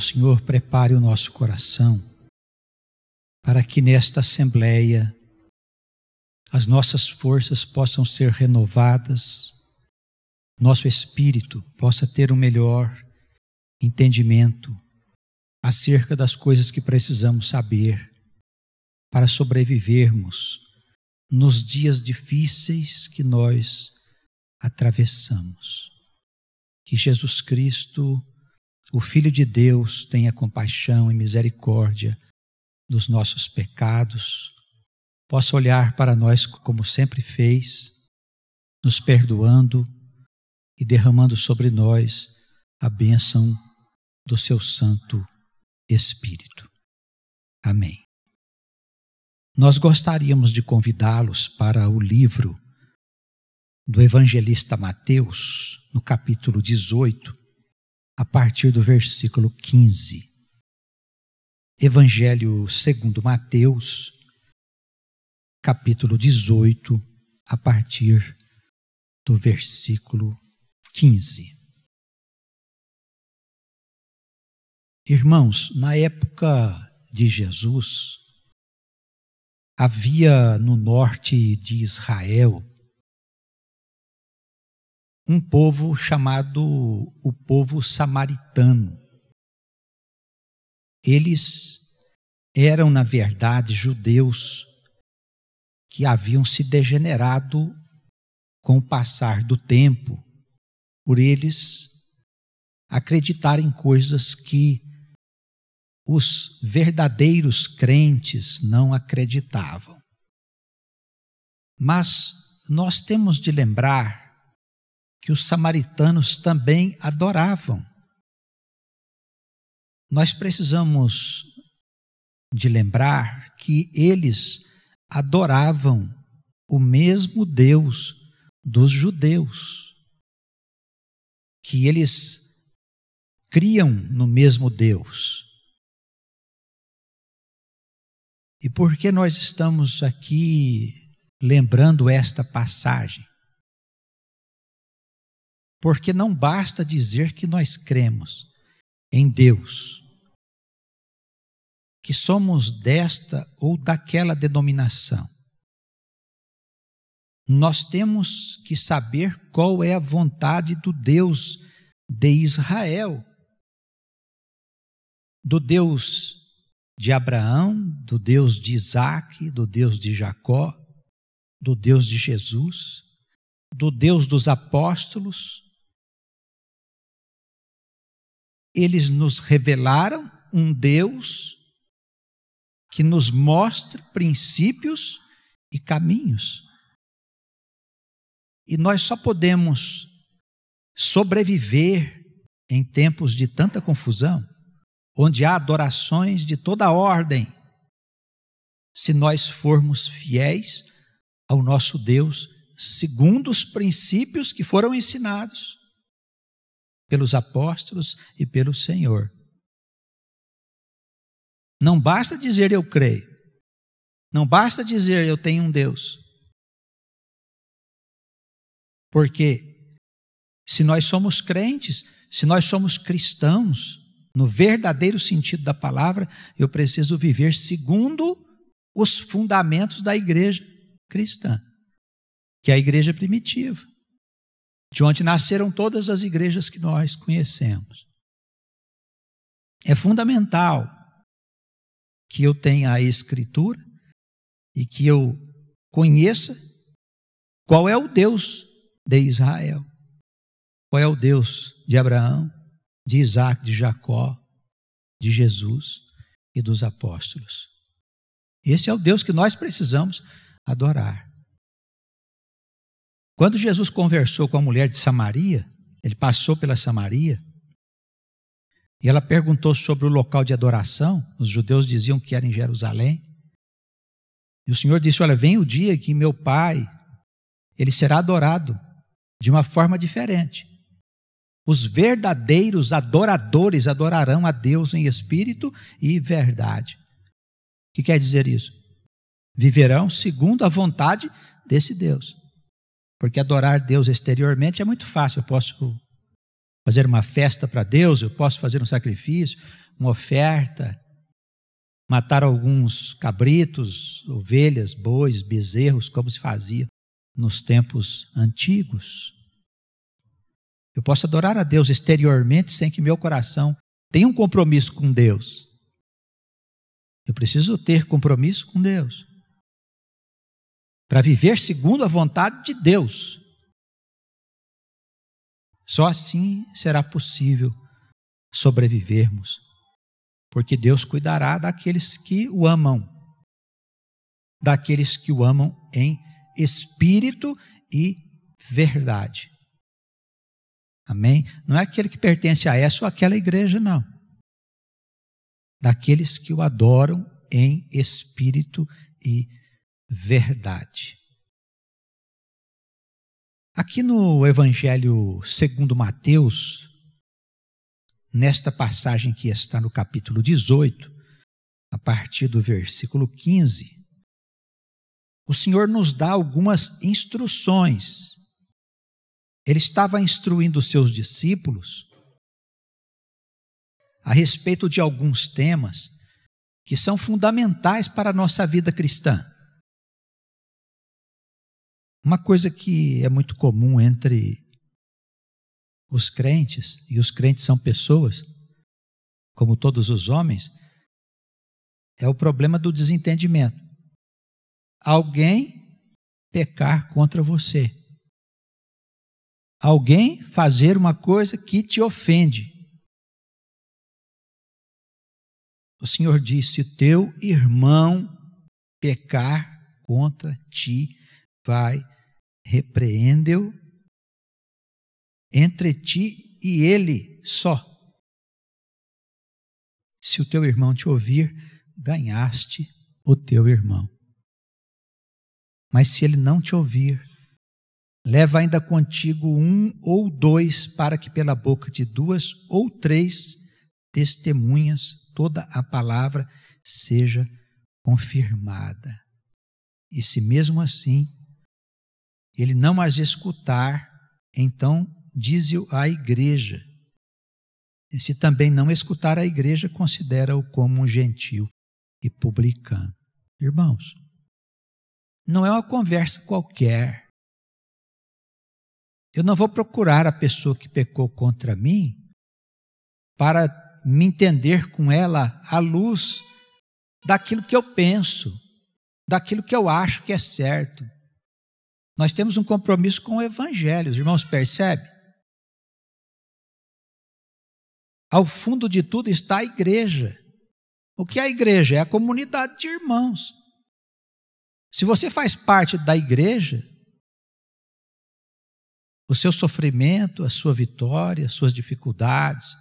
Senhor prepare o nosso coração para que nesta assembleia as nossas forças possam ser renovadas, nosso espírito possa ter um melhor entendimento acerca das coisas que precisamos saber para sobrevivermos nos dias difíceis que nós atravessamos. Que Jesus Cristo, o Filho de Deus, tenha compaixão e misericórdia dos nossos pecados, possa olhar para nós como sempre fez, nos perdoando e derramando sobre nós a bênção do seu Santo Espírito. Amém. Nós gostaríamos de convidá-los para o livro do evangelista Mateus, no capítulo 18, a partir do versículo 15. Evangelho segundo Mateus, capítulo 18, a partir do versículo 15. Irmãos, na época de Jesus, havia no norte de Israel um povo chamado o povo samaritano. Eles eram, na verdade, judeus que haviam se degenerado com o passar do tempo, por eles acreditarem em coisas que os verdadeiros crentes não acreditavam. Mas nós temos de lembrar que os samaritanos também adoravam. Nós precisamos de lembrar que eles adoravam o mesmo Deus dos judeus, que eles criam no mesmo Deus. E por que nós estamos aqui lembrando esta passagem? Porque não basta dizer que nós cremos em Deus, que somos desta ou daquela denominação. Nós temos que saber qual é a vontade do Deus de Israel, do Deus de Abraão, do Deus de Isaac, do Deus de Jacó, do Deus de Jesus, do Deus dos apóstolos. Eles nos revelaram um Deus que nos mostra princípios e caminhos. E nós só podemos sobreviver em tempos de tanta confusão, onde há adorações de toda ordem, se nós formos fiéis ao nosso Deus, segundo os princípios que foram ensinados pelos apóstolos e pelo Senhor. Não basta dizer eu creio, não basta dizer eu tenho um Deus, porque se nós somos crentes, se nós somos cristãos, no verdadeiro sentido da palavra, eu preciso viver segundo os fundamentos da igreja cristã, que é a igreja primitiva, de onde nasceram todas as igrejas que nós conhecemos. É fundamental que eu tenha a Escritura e que eu conheça qual é o Deus de Israel, qual é o Deus de Abraão, de Isaac, de Jacó, de Jesus e dos apóstolos. Esse é o Deus que nós precisamos adorar. Quando Jesus conversou com a mulher de Samaria, ele passou pela Samaria, e ela perguntou sobre o local de adoração. Os judeus diziam que era em Jerusalém. E o Senhor disse, olha, vem o dia que meu Pai, ele será adorado de uma forma diferente. Os verdadeiros adoradores adorarão a Deus em espírito e verdade. O que quer dizer isso? Viverão segundo a vontade desse Deus. Porque adorar Deus exteriormente é muito fácil. Eu posso fazer uma festa para Deus, eu posso fazer um sacrifício, uma oferta, matar alguns cabritos, ovelhas, bois, bezerros, como se fazia nos tempos antigos. Eu posso adorar a Deus exteriormente sem que meu coração tenha um compromisso com Deus. Eu preciso ter compromisso com Deus para viver segundo a vontade de Deus. Só assim será possível sobrevivermos, porque Deus cuidará daqueles que o amam, daqueles que o amam em espírito e verdade. Amém? Não é aquele que pertence a essa ou aquela igreja, não. Daqueles que o adoram em espírito e verdade. Aqui no Evangelho segundo Mateus, nesta passagem que está no capítulo 18, a partir do versículo 15, o Senhor nos dá algumas instruções. Ele estava instruindo os seus discípulos a respeito de alguns temas que são fundamentais para a nossa vida cristã. Uma coisa que é muito comum entre os crentes, e os crentes são pessoas, como todos os homens, é o problema do desentendimento. Alguém pecar contra você. Alguém fazer uma coisa que te ofende. O Senhor disse: se teu irmão pecar contra ti, vai, repreende-o entre ti e ele só. Se o teu irmão te ouvir, ganhaste o teu irmão. Mas se ele não te ouvir, leva ainda contigo 1 ou 2, para que pela boca de 2 ou 3 testemunhas toda a palavra seja confirmada. E se mesmo assim ele não as escutar, então dize-o à igreja. E se também não escutar a igreja, considera-o como um gentil e publicano. Irmãos, não é uma conversa qualquer. Eu não vou procurar a pessoa que pecou contra mim para me entender com ela à luz daquilo que eu penso, daquilo que eu acho que é certo. Nós temos um compromisso com o Evangelho, os irmãos percebem? Ao fundo de tudo está a igreja. O que é a igreja? É a comunidade de irmãos. Se você faz parte da igreja, o seu sofrimento, a sua vitória, as suas dificuldades,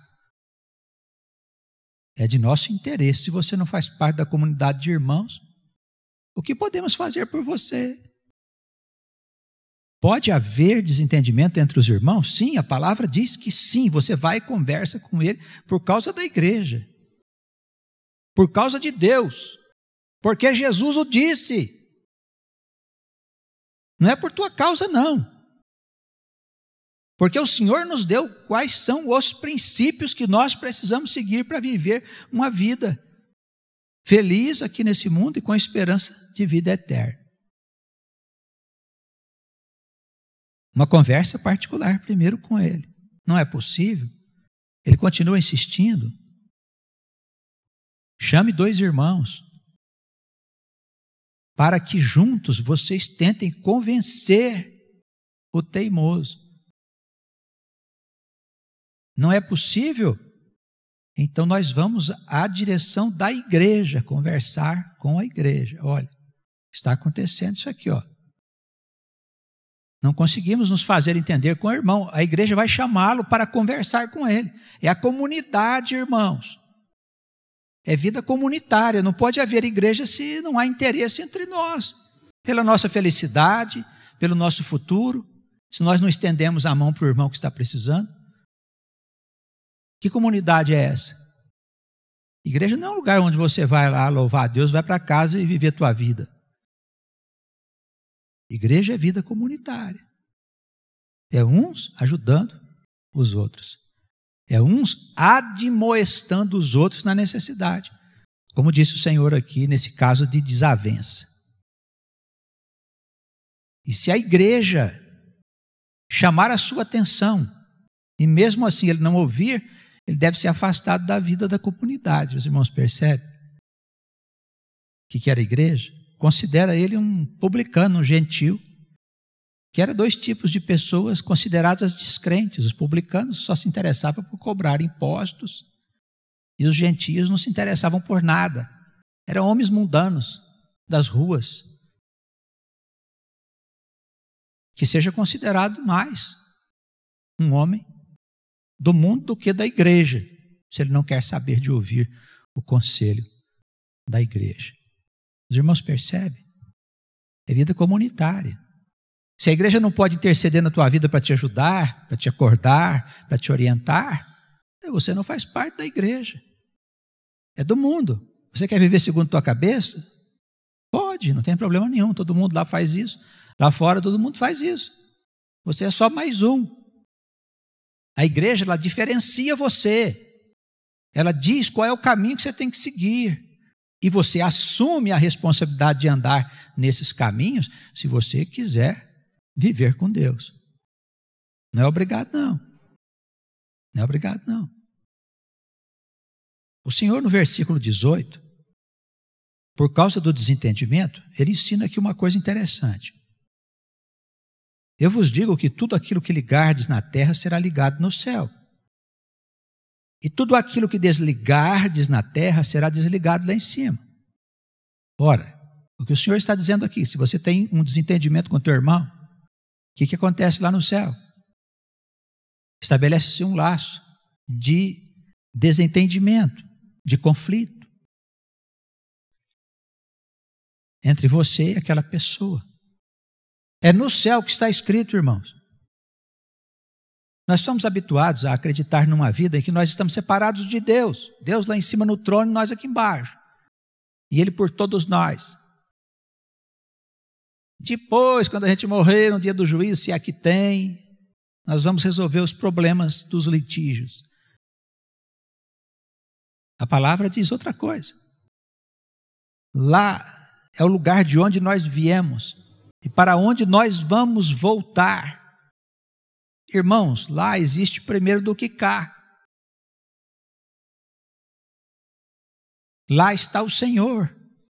é de nosso interesse. Se você não faz parte da comunidade de irmãos, o que podemos fazer por você? Pode haver desentendimento entre os irmãos? Sim, a palavra diz que sim, você vai e conversa com ele por causa da igreja, por causa de Deus, porque Jesus o disse. Não é por tua causa, não. Porque o Senhor nos deu quais são os princípios que nós precisamos seguir para viver uma vida feliz aqui nesse mundo e com esperança de vida eterna. Uma conversa particular primeiro com ele. Não é possível? Ele continua insistindo. Chame 2 irmãos, para que juntos vocês tentem convencer o teimoso. Não é possível? Então nós vamos à direção da igreja, conversar com a igreja. Olha, está acontecendo isso aqui, ó. Não conseguimos nos fazer entender com o irmão. A igreja vai chamá-lo para conversar com ele. É a comunidade, irmãos. É vida comunitária. Não pode haver igreja se não há interesse entre nós. Pela nossa felicidade, pelo nosso futuro. Se nós não estendemos a mão para o irmão que está precisando. Que comunidade é essa? Igreja não é um lugar onde você vai lá louvar a Deus, vai para casa e viver a tua vida. Igreja é vida comunitária. É uns ajudando os outros. É uns admoestando os outros na necessidade. Como disse o Senhor aqui, nesse caso de desavença. E se a igreja chamar a sua atenção, e mesmo assim ele não ouvir, ele deve ser afastado da vida da comunidade. Os irmãos percebem? O que era a igreja? Considera ele um publicano, um gentil, que eram dois tipos de pessoas consideradas descrentes. Os publicanos só se interessavam por cobrar impostos, e os gentios não se interessavam por nada. Eram homens mundanos das ruas. Que seja considerado mais um homem do mundo do que da igreja, se ele não quer saber de ouvir o conselho da igreja. Os irmãos percebem? É vida comunitária. Se a igreja não pode interceder na tua vida para te ajudar, para te acordar, para te orientar, você não faz parte da igreja. É do mundo. Você quer viver segundo a tua cabeça? Pode, não tem problema nenhum. Todo mundo lá faz isso. Lá fora todo mundo faz isso. Você é só mais um. A igreja, ela diferencia você. Ela diz qual é o caminho que você tem que seguir. E você assume a responsabilidade de andar nesses caminhos se você quiser viver com Deus. Não é obrigado, não. Não é obrigado, não. O Senhor, no versículo 18, por causa do desentendimento, ele ensina aqui uma coisa interessante. Eu vos digo que tudo aquilo que ligardes na terra será ligado no céu. E tudo aquilo que desligardes na terra será desligado lá em cima. Ora, o que o Senhor está dizendo aqui, se você tem um desentendimento com teu irmão, o que acontece lá no céu? Estabelece-se um laço de desentendimento, de conflito entre você e aquela pessoa. É no céu que está escrito, irmãos. Nós somos habituados a acreditar numa vida em que nós estamos separados de Deus. Deus lá em cima no trono e nós aqui embaixo. E Ele por todos nós. Depois, quando a gente morrer, no dia do juízo, se aqui tem, nós vamos resolver os problemas dos litígios. A palavra diz outra coisa. Lá é o lugar de onde nós viemos e para onde nós vamos voltar. Irmãos, lá existe primeiro do que cá. Lá está o Senhor.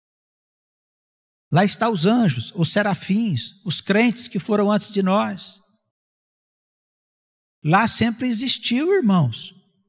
Lá estão os anjos, os serafins, os crentes que foram antes de nós. Lá sempre existiu, irmãos.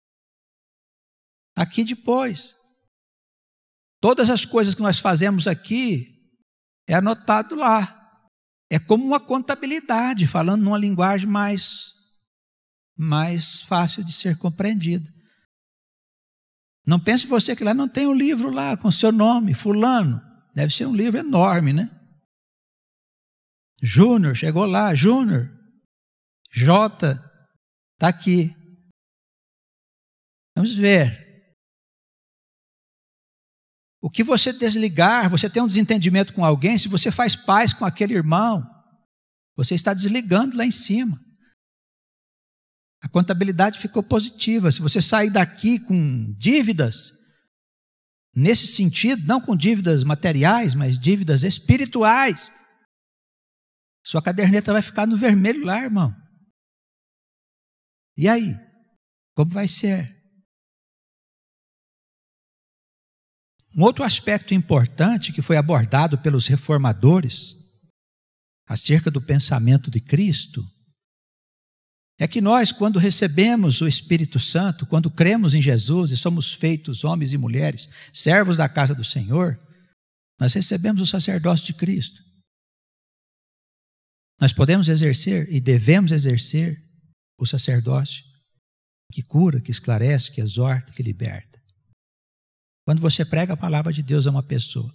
Aqui depois. Todas as coisas que nós fazemos aqui é anotado lá. É como uma contabilidade, falando numa linguagem mais fácil de ser compreendida. Não pense você que lá não tem um livro lá com seu nome, fulano. Deve ser um livro enorme, né? Júnior, chegou lá, Júnior. J, está aqui. Vamos ver. O que você desligar, você tem um desentendimento com alguém, se você faz paz com aquele irmão, você está desligando lá em cima. A contabilidade ficou positiva. Se você sair daqui com dívidas, nesse sentido, não com dívidas materiais, mas dívidas espirituais, sua caderneta vai ficar no vermelho lá, irmão. E aí? Como vai ser? Um outro aspecto importante que foi abordado pelos reformadores acerca do pensamento de Cristo é que nós, quando recebemos o Espírito Santo, quando cremos em Jesus e somos feitos homens e mulheres, servos da casa do Senhor, nós recebemos o sacerdócio de Cristo. Nós podemos exercer e devemos exercer o sacerdócio que cura, que esclarece, que exorta, que liberta. Quando você prega a palavra de Deus a uma pessoa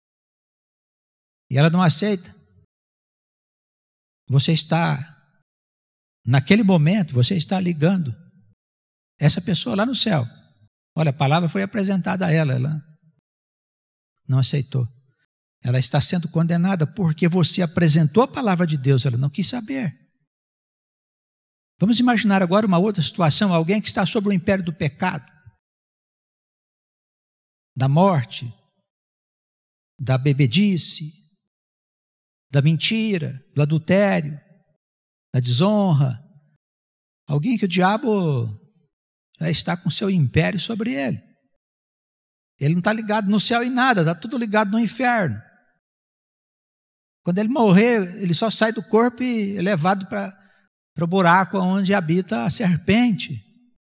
e ela não aceita, você está, naquele momento, você está ligando essa pessoa lá no céu. Olha, a palavra foi apresentada a ela, ela não aceitou. Ela está sendo condenada porque você apresentou a palavra de Deus, ela não quis saber. Vamos imaginar agora uma outra situação, alguém que está sob o império do pecado, da morte, da bebedice, da mentira, do adultério, da desonra. Alguém que o diabo está com seu império sobre ele. Ele não está ligado no céu em nada, está tudo ligado no inferno. Quando ele morrer, ele só sai do corpo e é levado para o buraco onde habita a serpente.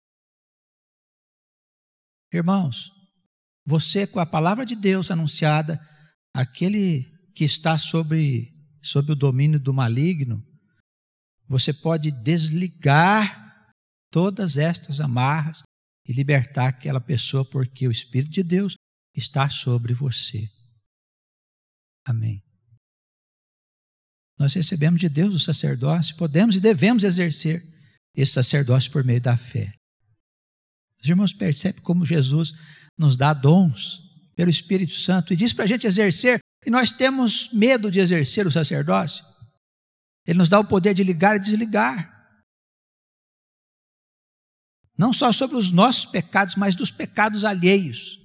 Irmãos, você com a palavra de Deus anunciada, aquele que está sob o domínio do maligno, você pode desligar todas estas amarras e libertar aquela pessoa, porque o Espírito de Deus está sobre você. Amém. Nós recebemos de Deus o sacerdócio, podemos e devemos exercer esse sacerdócio por meio da fé. Os irmãos percebem como Jesus nos dá dons pelo Espírito Santo e diz para a gente exercer, e nós temos medo de exercer o sacerdócio. Ele nos dá o poder de ligar e desligar. Não só sobre os nossos pecados, mas dos pecados alheios.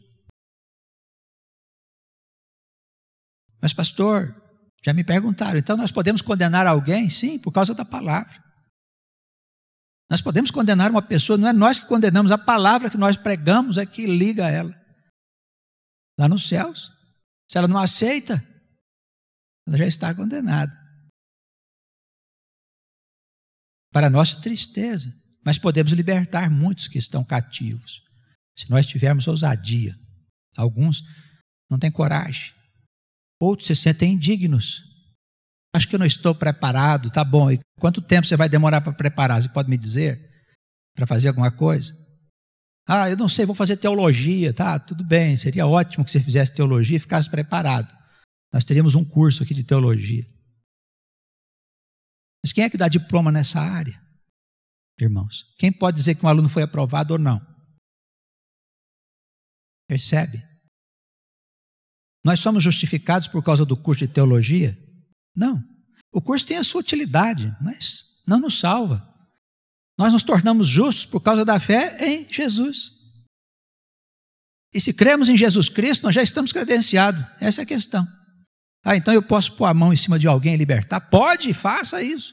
Mas pastor, já me perguntaram, então nós podemos condenar alguém? Sim, por causa da palavra. Nós podemos condenar uma pessoa, não é nós que condenamos, a palavra que nós pregamos é que liga ela. Lá nos céus. Se ela não aceita, ela já está condenada. Para nossa tristeza. Mas podemos libertar muitos que estão cativos. Se nós tivermos ousadia. Alguns não têm coragem. Outros se sentem indignos. Acho que eu não estou preparado, tá bom. E quanto tempo você vai demorar para preparar? Você pode me dizer? Para fazer alguma coisa? Ah, eu não sei, vou fazer teologia. Tá, tudo bem. Seria ótimo que você fizesse teologia e ficasse preparado. Nós teríamos um curso aqui de teologia. Mas quem é que dá diploma nessa área? Irmãos, quem pode dizer que um aluno foi aprovado ou não? Percebe? Nós somos justificados por causa do curso de teologia? Não. O curso tem a sua utilidade, mas não nos salva. Nós nos tornamos justos por causa da fé em Jesus. E se cremos em Jesus Cristo, nós já estamos credenciados. Essa é a questão. Ah, então eu posso pôr a mão em cima de alguém e libertar? Pode, faça isso.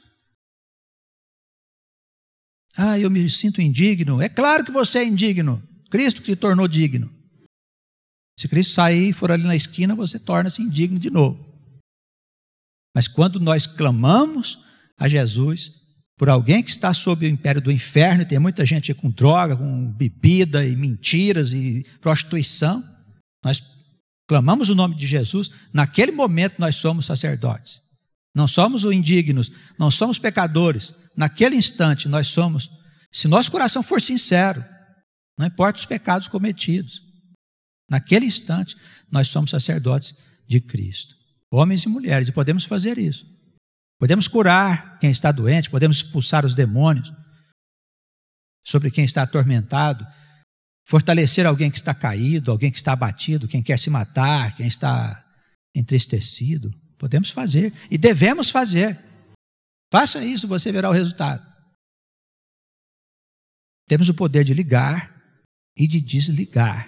Ah, eu me sinto indigno. É claro que você é indigno. Cristo te tornou digno. Se Cristo sair e for ali na esquina, você torna-se indigno de novo. Mas quando nós clamamos a Jesus por alguém que está sob o império do inferno, e tem muita gente com droga, com bebida e mentiras e prostituição, nós clamamos o nome de Jesus, naquele momento nós somos sacerdotes. Não somos os indignos, não somos pecadores. Naquele instante nós somos, se nosso coração for sincero, não importa os pecados cometidos, naquele instante nós somos sacerdotes de Cristo. Homens e mulheres, e podemos fazer isso. Podemos curar quem está doente, podemos expulsar os demônios sobre quem está atormentado, fortalecer alguém que está caído, alguém que está abatido, quem quer se matar, quem está entristecido. Podemos fazer e devemos fazer. Faça isso, você verá o resultado. Temos o poder de ligar e de desligar.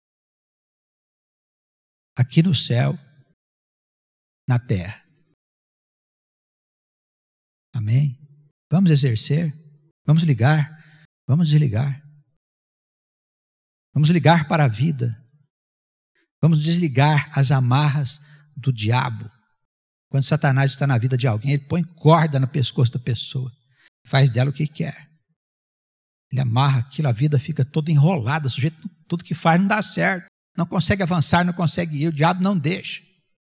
Aqui no céu, na terra. Amém? Vamos exercer, vamos ligar, vamos desligar. Vamos ligar para a vida. Vamos desligar as amarras do diabo. Quando Satanás está na vida de alguém, ele põe corda no pescoço da pessoa, faz dela o que quer. Ele amarra aquilo, a vida fica toda enrolada, o sujeito, tudo que faz não dá certo, não consegue avançar, não consegue ir, o diabo não deixa.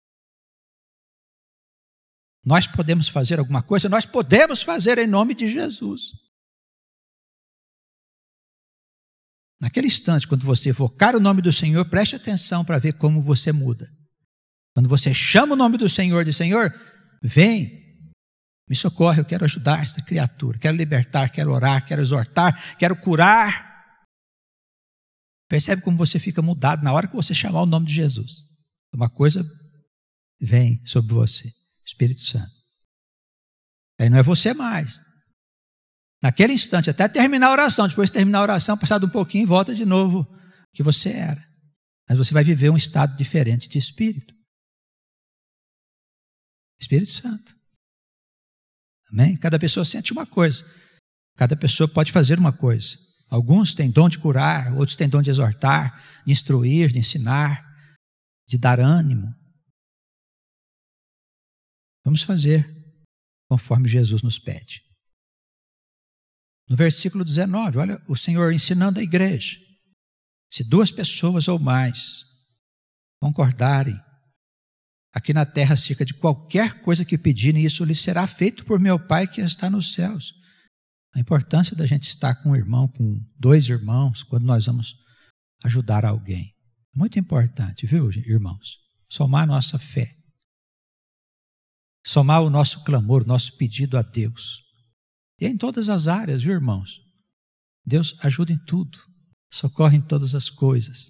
Nós podemos fazer alguma coisa? Nós podemos fazer em nome de Jesus. Naquele instante, quando você evocar o nome do Senhor, preste atenção para ver como você muda. Quando você chama o nome do Senhor, diz: Senhor, vem, me socorre, eu quero ajudar essa criatura, quero libertar, quero orar, quero exortar, quero curar. Percebe como você fica mudado na hora que você chamar o nome de Jesus. Uma coisa vem sobre você, Espírito Santo. Aí não é você mais. naquele instante, até terminar a oração. Depois de terminar a oração, passado um pouquinho, volta de novo o que você era. Mas você vai viver um estado diferente de espírito. Espírito Santo. Amém? Cada pessoa sente uma coisa. Cada pessoa pode fazer uma coisa. Alguns têm dom de curar, outros têm dom de exortar, de instruir, de ensinar, de dar ânimo. Vamos fazer conforme Jesus nos pede. No versículo 19, olha o Senhor ensinando a igreja. Se 2 pessoas ou mais concordarem aqui na terra acerca de qualquer coisa que pedirem, isso lhe será feito por meu Pai que está nos céus. A importância da gente estar com um irmão, com 2 irmãos, quando nós vamos ajudar alguém. Muito importante, viu, irmãos? Somar a nossa fé. Somar o nosso clamor, o nosso pedido a Deus. E é em todas as áreas, viu, irmãos? Deus ajuda em tudo. Socorre em todas as coisas.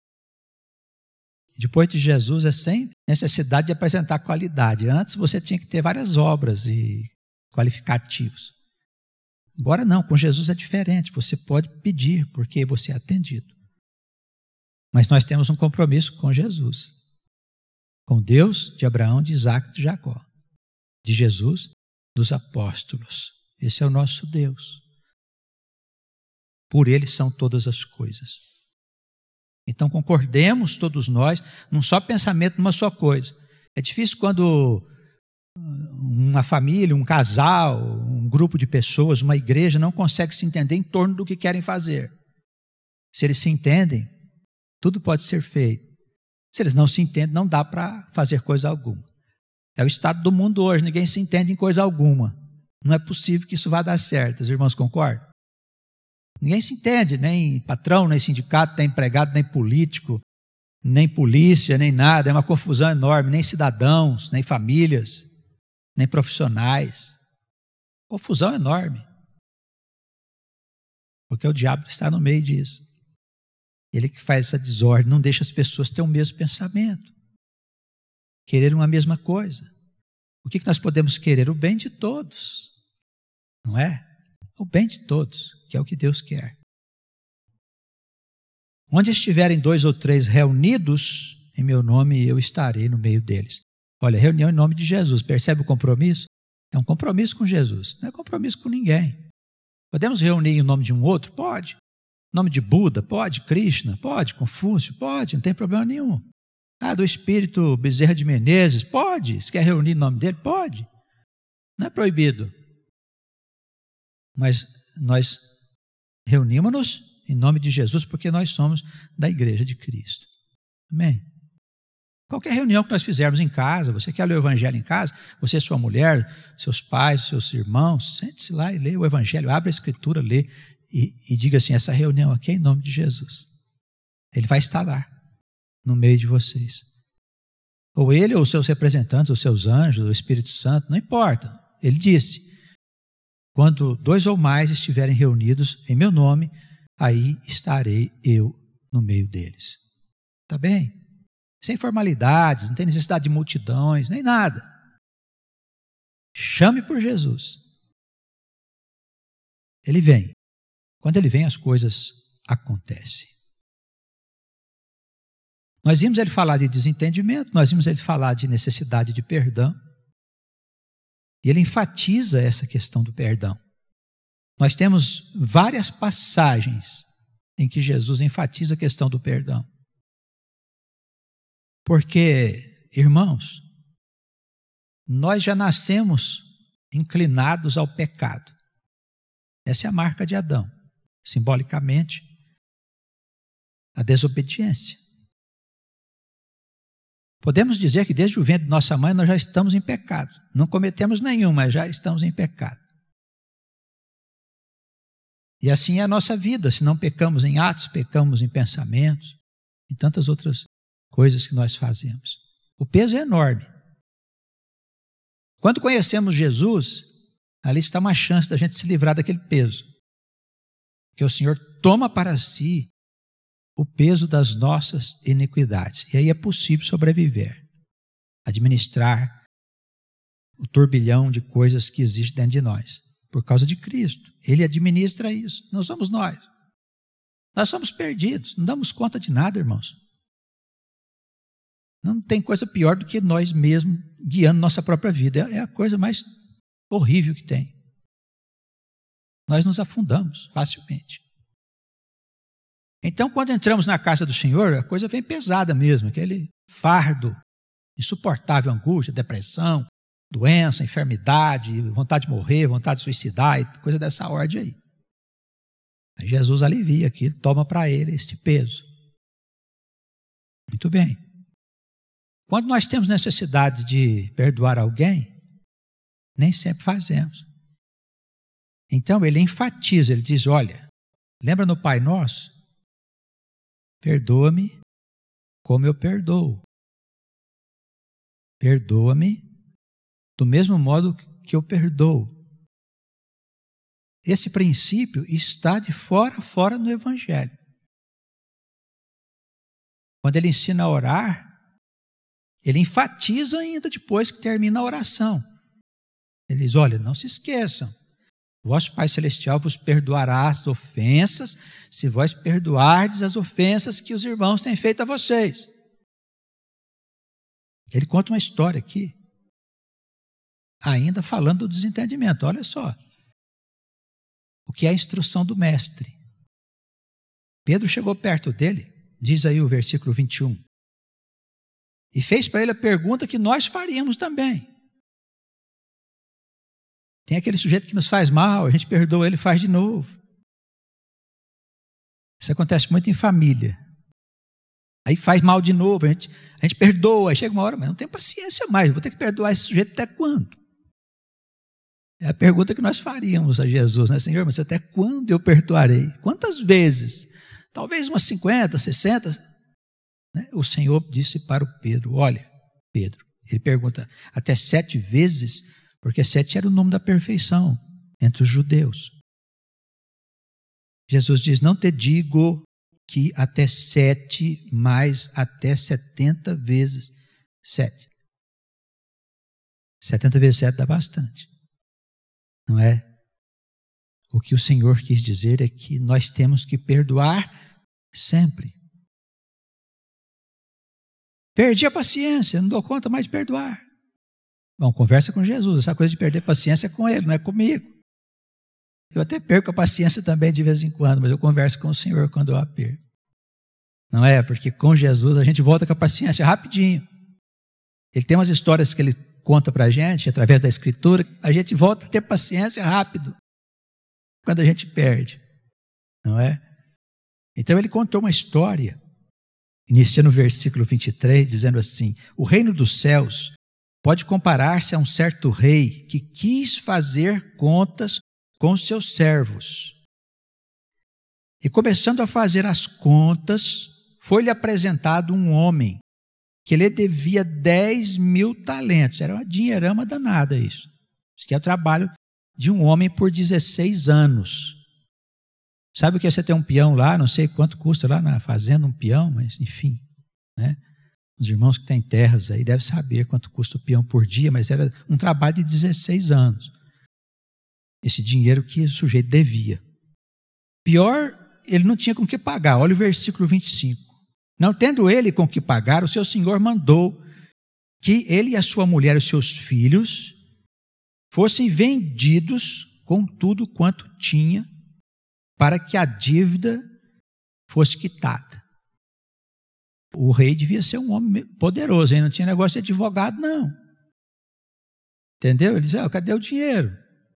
Depois de Jesus é sem necessidade de apresentar qualidade. Antes você tinha que ter várias obras e qualificativos. Agora não, com Jesus é diferente. Você pode pedir porque você é atendido. Mas nós temos um compromisso com Jesus. Com Deus de Abraão, de Isaac e de Jacó. De Jesus, dos apóstolos. Esse é o nosso Deus. Por Ele são todas as coisas. Então concordemos todos nós num só pensamento, numa só coisa. É difícil quando uma família, um casal, um grupo de pessoas, uma igreja não consegue se entender em torno do que querem fazer. Se eles se entendem, tudo pode ser feito. Se eles não se entendem, não dá para fazer coisa alguma. É o estado do mundo hoje, ninguém se entende em coisa alguma. Não é possível que isso vá dar certo. Os irmãos concordam? Ninguém se entende, nem patrão, nem sindicato, nem empregado, nem político, nem polícia, nem nada. É uma confusão enorme, nem cidadãos, nem famílias, nem profissionais. Confusão enorme. Porque o diabo está no meio disso. Ele que faz essa desordem, não deixa as pessoas ter o mesmo pensamento. Querer uma mesma coisa. O que nós podemos querer? O bem de todos. Não é? O bem de todos, que é o que Deus quer. Onde estiverem 2 ou 3 reunidos em meu nome, eu estarei no meio deles. Olha, reunião em nome de Jesus. Percebe o compromisso? É um compromisso com Jesus. Não é compromisso com ninguém. Podemos reunir em nome de um outro? Pode. Em nome de Buda? Pode. Krishna? Pode. Confúcio? Pode. Não tem problema nenhum. Do Espírito Bezerra de Menezes? Pode. Se quer reunir em nome dele? Pode. Não é proibido. Mas nós reunimos-nos em nome de Jesus porque nós somos da igreja de Cristo. Amém? Qualquer reunião que nós fizermos em casa, você quer ler o evangelho em casa, você, sua mulher, seus pais, seus irmãos, sente-se lá e lê o evangelho, abre a escritura, lê e diga assim, essa reunião aqui é em nome de Jesus. Ele vai estar lá, no meio de vocês. Ou ele, ou os seus representantes, os seus anjos, o Espírito Santo, não importa. Ele disse, quando 2 ou mais estiverem reunidos em meu nome, aí estarei eu no meio deles. Tá bem? Sem formalidades, não tem necessidade de multidões, nem nada. Chame por Jesus. Ele vem. Quando ele vem, as coisas acontecem. Nós vimos ele falar de desentendimento, nós vimos ele falar de necessidade de perdão. E ele enfatiza essa questão do perdão. Nós temos várias passagens em que Jesus enfatiza a questão do perdão. Porque, irmãos, nós já nascemos inclinados ao pecado. Essa é a marca de Adão. Simbolicamente, a desobediência. Podemos dizer que desde o ventre de nossa mãe nós já estamos em pecado. Não cometemos nenhum, mas já estamos em pecado. E assim é a nossa vida. Se não pecamos em atos, pecamos em pensamentos, e tantas outras coisas que nós fazemos. O peso é enorme. Quando conhecemos Jesus, ali está uma chance da gente se livrar daquele peso. Que o Senhor toma para si o peso das nossas iniquidades. E aí é possível sobreviver, administrar o turbilhão de coisas que existe dentro de nós. por causa de Cristo. Ele administra isso, não somos nós. Nós somos perdidos, não damos conta de nada, irmãos. Não tem coisa pior do que nós mesmos guiando nossa própria vida. É a coisa mais horrível que tem. Nós nos afundamos facilmente. Então, quando entramos na casa do Senhor, a coisa vem pesada mesmo, aquele fardo, insuportável angústia, depressão, doença, enfermidade, vontade de morrer, vontade de suicidar, coisa dessa ordem aí. Aí Jesus alivia aquilo, toma para ele este peso. Muito bem. Quando nós temos necessidade de perdoar alguém, nem sempre fazemos. Então ele enfatiza, ele diz, olha, lembra no Pai Nosso? Perdoa-me como eu perdoo. Perdoa-me do mesmo modo que eu perdoo. Esse princípio está de fora a fora no Evangelho. Quando ele ensina a orar, ele enfatiza ainda depois que termina a oração. Ele diz, olha, não se esqueçam, vosso Pai Celestial vos perdoará as ofensas, se vós perdoardes as ofensas que os irmãos têm feito a vocês. Ele conta uma história aqui, ainda falando do desentendimento. Olha só, o que é a instrução do mestre. Pedro chegou perto dele, diz aí o versículo 21, e fez para ele a pergunta que nós faríamos também. Tem aquele sujeito que nos faz mal, a gente perdoa ele e faz de novo. Isso acontece muito em família. Aí faz mal de novo, a gente perdoa, aí chega uma hora, mas não tem paciência mais, vou ter que perdoar esse sujeito até quando? É a pergunta que nós faríamos a Jesus, né? Senhor, mas até quando eu perdoarei? Quantas vezes? Talvez umas 50, 60. Né? O Senhor disse para o Pedro, olha, Pedro, ele pergunta, até 7 vezes, porque 7 era o número da perfeição entre os judeus. Jesus diz, não te digo que até 7, mas até 70 vezes 7. 70 vezes 7 dá bastante. Não é? O que o Senhor quis dizer é que nós temos que perdoar sempre. Perdi a paciência, não dou conta mais de perdoar. Bom, conversa com Jesus, essa coisa de perder paciência é com Ele, não é comigo. Eu até perco a paciência também de vez em quando, mas eu converso com o Senhor quando eu a perco. Não é? Porque com Jesus a gente volta com a paciência rapidinho. Ele tem umas histórias que ele conta para a gente, através da Escritura, a gente volta a ter paciência rápido, quando a gente perde. Não é? Então ele contou uma história, inicia no versículo 23, dizendo assim, o reino dos céus pode comparar-se a um certo rei que quis fazer contas com os seus servos. E começando a fazer as contas, foi-lhe apresentado um homem que lhe devia 10.000 talentos. Era uma dinheirama danada isso. Isso aqui é o trabalho de um homem por 16 anos. Sabe o que é você ter um peão lá? Não sei quanto custa lá na fazenda um peão, mas enfim, né? Os irmãos que têm terras aí devem saber quanto custa o peão por dia, mas era um trabalho de 16 anos. Esse dinheiro que o sujeito devia. Pior, ele não tinha com que pagar. Olha o versículo 25. Não tendo ele com que pagar, o seu senhor mandou que ele e a sua mulher e os seus filhos fossem vendidos com tudo quanto tinha, para que a dívida fosse quitada. O rei devia ser um homem poderoso, hein? Não tinha negócio de advogado, não. Entendeu? Ele dizia, cadê o dinheiro?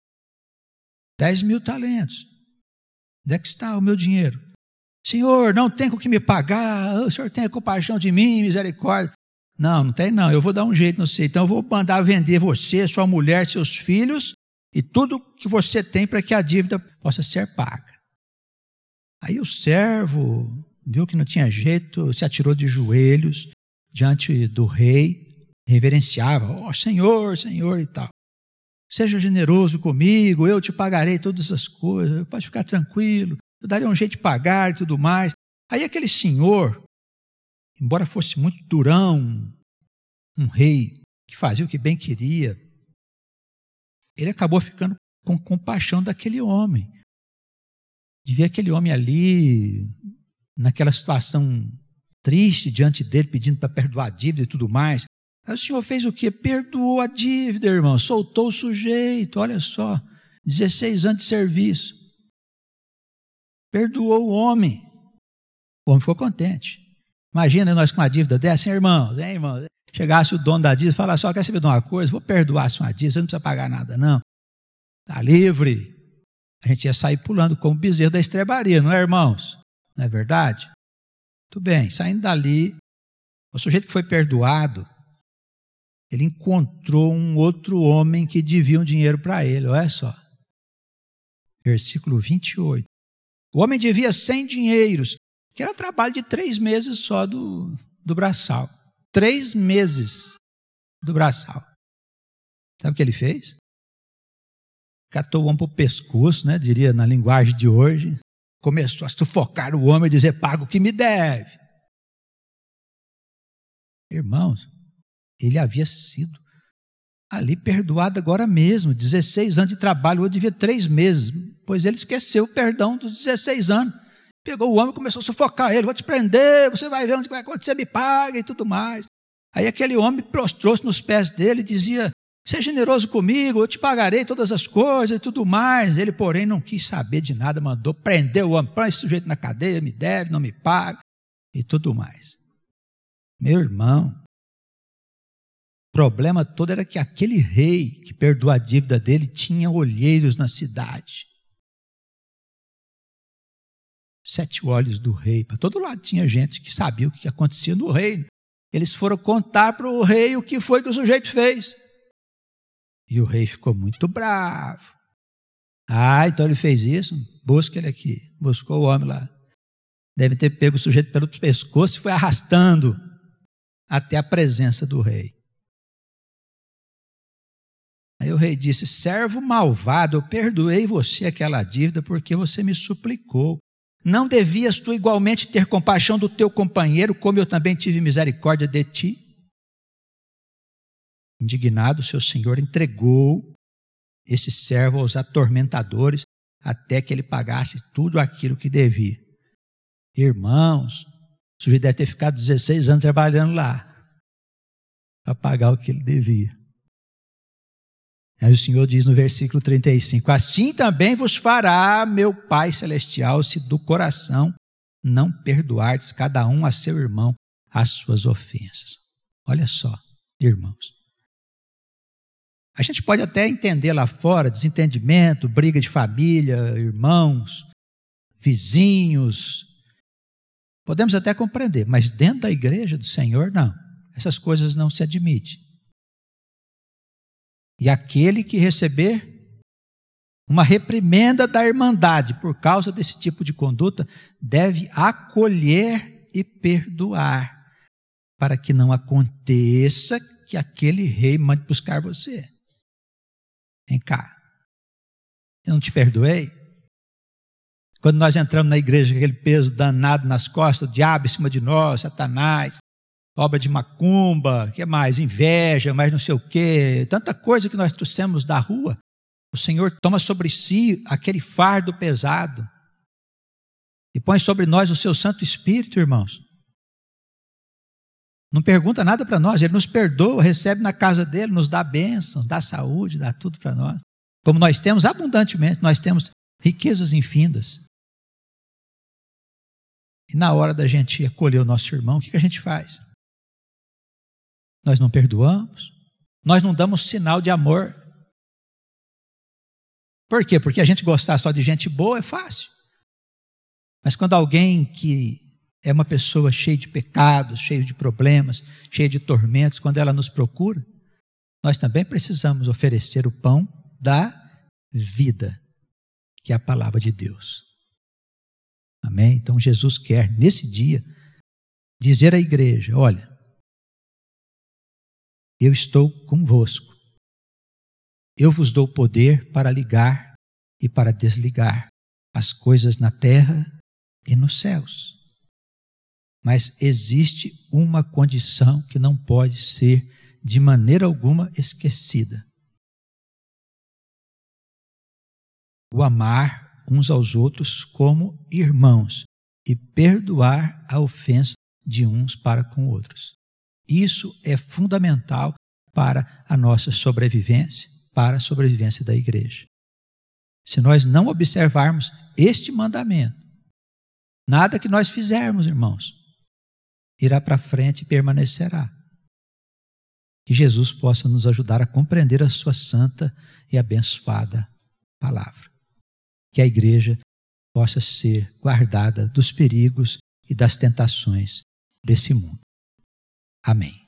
10.000 talentos. Onde é que está o meu dinheiro? Senhor, não tem com que me pagar, o senhor tenha compaixão de mim, misericórdia. Não tem não, eu vou dar um jeito, não sei. Então eu vou mandar vender você, sua mulher, seus filhos e tudo que você tem para que a dívida possa ser paga. Aí o servo viu que não tinha jeito, se atirou de joelhos diante do rei, reverenciava, Senhor, Senhor e tal. Seja generoso comigo, eu te pagarei todas as coisas, pode ficar tranquilo, eu darei um jeito de pagar e tudo mais. Aí aquele senhor, embora fosse muito durão, um rei que fazia o que bem queria, ele acabou ficando com compaixão daquele homem. De ver aquele homem ali, naquela situação triste diante dele, pedindo para perdoar a dívida e tudo mais. Aí o Senhor fez o quê? Perdoou a dívida, irmão, soltou o sujeito, olha só, 16 anos de serviço. Perdoou o homem. O homem ficou contente. Imagina nós com uma dívida dessa, hein, irmãos? Chegasse o dono da dívida e falasse, só quer saber de uma coisa? Vou perdoar a sua dívida, você não precisa pagar nada, não. Está livre. A gente ia sair pulando como bezerro da estrebaria, não é, irmãos? Não é verdade? Muito bem, saindo dali, o sujeito que foi perdoado, ele encontrou um outro homem que devia um dinheiro para ele, olha só. Versículo 28. O homem devia 100 dinheiros, que era trabalho de 3 meses só do braçal. 3 meses do braçal. Sabe o que ele fez? Catou o homem para o pescoço, né, diria na linguagem de hoje. Começou a sufocar o homem e dizer, paga o que me deve. Irmãos, ele havia sido ali perdoado agora mesmo, 16 anos de trabalho, eu devia 3 meses, pois ele esqueceu o perdão dos 16 anos. Pegou o homem e começou a sufocar ele, vou te prender, você vai ver onde vai acontecer, me paga e tudo mais. Aí aquele homem prostrou-se nos pés dele e dizia, seja generoso comigo, eu te pagarei todas as coisas e tudo mais. Ele, porém, não quis saber de nada, mandou prender o homem, põe esse sujeito na cadeia, me deve, não me paga e tudo mais. Meu irmão, o problema todo era que aquele rei que perdoou a dívida dele tinha olheiros na cidade. 7 olhos do rei, para todo lado tinha gente que sabia o que acontecia no reino. Eles foram contar para o rei o que foi que o sujeito fez. E o rei ficou muito bravo. Então ele fez isso, busca ele aqui. Buscou o homem lá. Deve ter pego o sujeito pelo pescoço e foi arrastando até a presença do rei. Aí o rei disse, servo malvado, eu perdoei você aquela dívida porque você me suplicou. Não devias tu igualmente ter compaixão do teu companheiro, como eu também tive misericórdia de ti? Indignado, seu senhor entregou esse servo aos atormentadores até que ele pagasse tudo aquilo que devia. Irmãos, o sujeito deve ter ficado 16 anos trabalhando lá para pagar o que ele devia. Aí o Senhor diz no versículo 35, assim também vos fará meu Pai Celestial, se do coração não perdoardes cada um a seu irmão as suas ofensas. Olha só, irmãos. A gente pode até entender lá fora, desentendimento, briga de família, irmãos, vizinhos. Podemos até compreender, mas dentro da igreja do Senhor, não. Essas coisas não se admitem. E aquele que receber uma reprimenda da irmandade por causa desse tipo de conduta, deve acolher e perdoar, para que não aconteça que aquele rei mande buscar você. Vem cá, eu não te perdoei? Quando nós entramos na igreja com aquele peso danado nas costas, o diabo em cima de nós, Satanás, obra de macumba, que mais? Inveja, mais não sei o quê, tanta coisa que nós trouxemos da rua. O Senhor toma sobre si aquele fardo pesado e põe sobre nós o seu Santo Espírito, irmãos. Não pergunta nada para nós, Ele nos perdoa, recebe na casa dEle, nos dá bênçãos, dá saúde, dá tudo para nós. Como nós temos abundantemente, nós temos riquezas infindas. E na hora da gente acolher o nosso irmão, o que a gente faz? Nós não perdoamos, nós não damos sinal de amor. Por quê? Porque a gente gostar só de gente boa é fácil. Mas quando alguém que é uma pessoa cheia de pecados, cheia de problemas, cheia de tormentos, quando ela nos procura, nós também precisamos oferecer o pão da vida, que é a palavra de Deus. Amém? Então Jesus quer, nesse dia, dizer à igreja, olha, eu estou convosco. Eu vos dou poder para ligar e para desligar as coisas na terra e nos céus. Mas existe uma condição que não pode ser de maneira alguma esquecida. o amar uns aos outros como irmãos e perdoar a ofensa de uns para com outros. Isso é fundamental para a nossa sobrevivência, para a sobrevivência da igreja. Se nós não observarmos este mandamento, nada que nós fizermos, irmãos, irá para frente e permanecerá. Que Jesus possa nos ajudar a compreender a sua santa e abençoada palavra. Que a igreja possa ser guardada dos perigos e das tentações desse mundo. Amém.